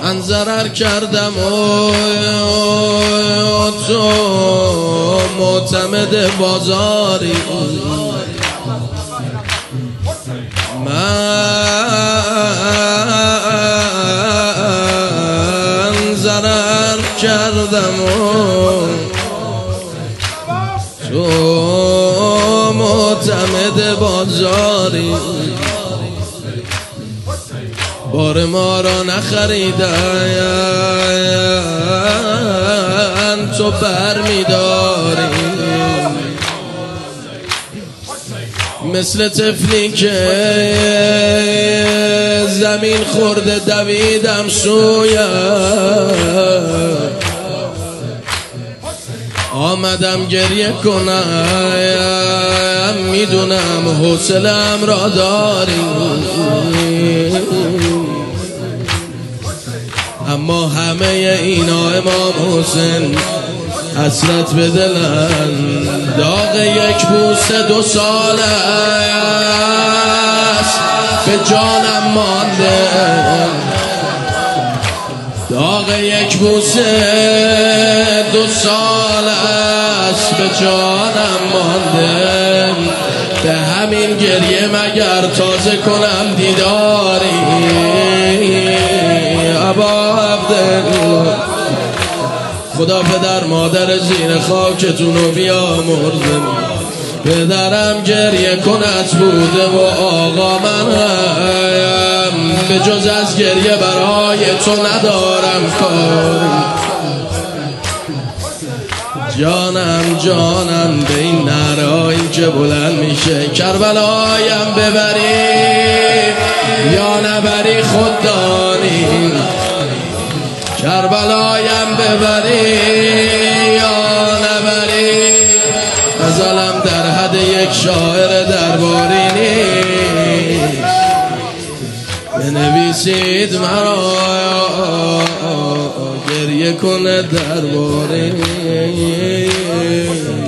من ضرر کردم و تو معتمد بازاری، من ضرر کردم و تو معتمد بازاری، بار ما را نخریدن تو بر می‌داری، مثل طفلی که زمین خورده دویدم سویت، آمدم گریه کنم میدونم حوصله‌ام را داری، اما همه اینا امام حسین حسرت به دلن، داغ یک بوسه 2 سال است به جانم مانده، داغ یک بوسه 2 سال است به جانم مانده، به همین گریه مگر تازه کنم دیداری ابا عبدالله. خدا پدر مادر زیر خاکتونو بیامرزه، پدرم گریه کنت بوده و آقا منم به جز از گریه برای تو ندارم کاری، جانم جانم به این نرایی که بلند میشه، کربلایم ببری یا نبری خود دانی، کربلایم ببری یا نبری، غزلم در حد یک شاعر درباری نیست، بنویسید مرا گریه کنه درباری.